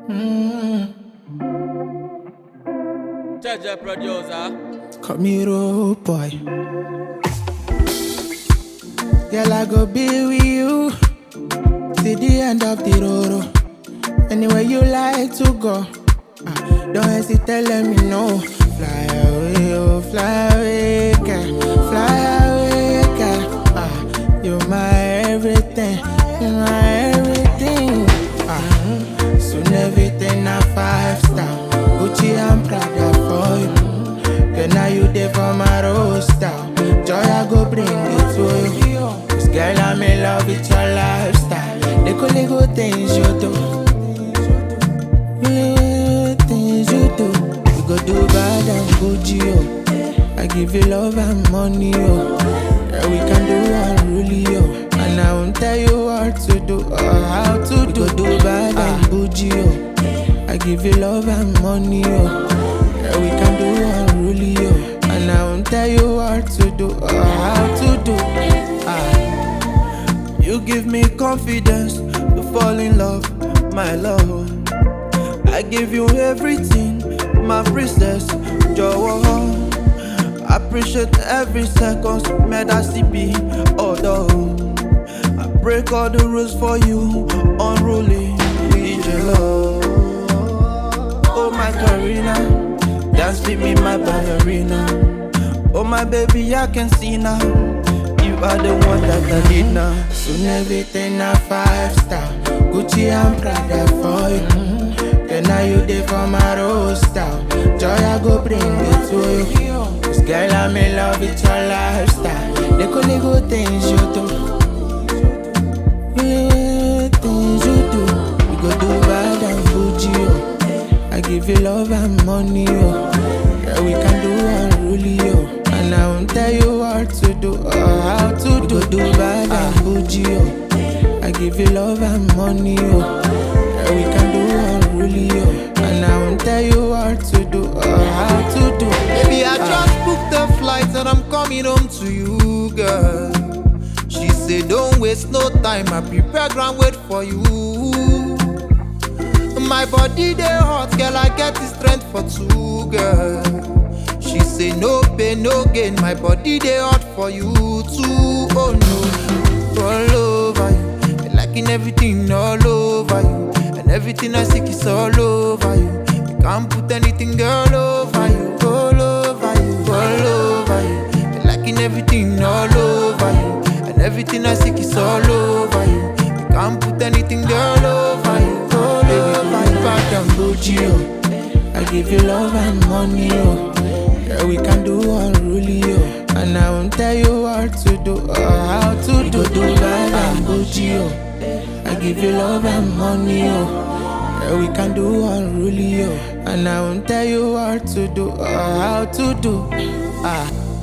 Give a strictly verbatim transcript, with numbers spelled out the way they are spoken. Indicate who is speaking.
Speaker 1: Mm.
Speaker 2: Jaja producer.
Speaker 1: Call me road boy. Girl, I go be with you till the end of the road. Anywhere you like to go, ah, don't hesitate, let me know. Fly away, oh, fly away, girl. Fly away, girl. Ah, you're my everything, you're my everything. Ah, soon everything a five star. Gucci and Prada for you. Girl, now you there for my roster. Joy, I go bring it to you. Cause girl, I'm in love with your lifestyle. The only good things you do. Good things you do. We go do bad and Gucci, oh. I give you love and money, oh. Yeah, we can do unruly, oh. And I won't tell you what to do or how to do. We go do bad and Gucci, oh. I give you love and money, oh. Yeah, we can do unruly, oh. And I won't tell you what to do or how to do. Ah.
Speaker 3: You give me confidence to fall in love, my love. I give you everything, my princess, Joe. Appreciate every second, made I see be, although I break all the rules for you, unruly, need your love. Oh my Karina, dance with me, my ballerina. Oh my baby, I can see now. You are the one that I need now.
Speaker 1: Soon everything a five star. Gucci and Prada for you. Then now you there for my roster. Joy, I go bring it to you. Cause girl, I'm in love with your lifestyle. The only good things you do. Good things you do. We go do bad and Gucci, oh. I give you love and money, oh. Yeah, we can do unruly, oh. And I won't tell you what to do or how to we do. Go do bad and Gucci, oh. I give you love and money, oh. Yeah, we can do unruly, oh. And I won't tell you what to do or how to do.
Speaker 3: Baby, I just booked the flight and I'm coming home to you, girl. She said, don't waste no time, I prepare ground wait for you. My body they hot, girl, I get the strength for two, girl. She say no pain, no gain, my body they hot for you too. Oh no, all over you, me liking everything all over you, and everything I seek is all over you. You can't put anything, girl, over you, all over you, all over you. Me liking everything all over you, and everything I seek is all over you. You can't put anything, girl, over you, all over you.
Speaker 1: Back and Gucci, oh. I give you love and money, oh. Yeah, we can do unruly, oh. And I won't tell you what to do or how to do. Do bad and Gucci, oh. I give you love and money, oh. Yeah, we can do unruly, oh. And I won't tell you what to do or how to do. Ah.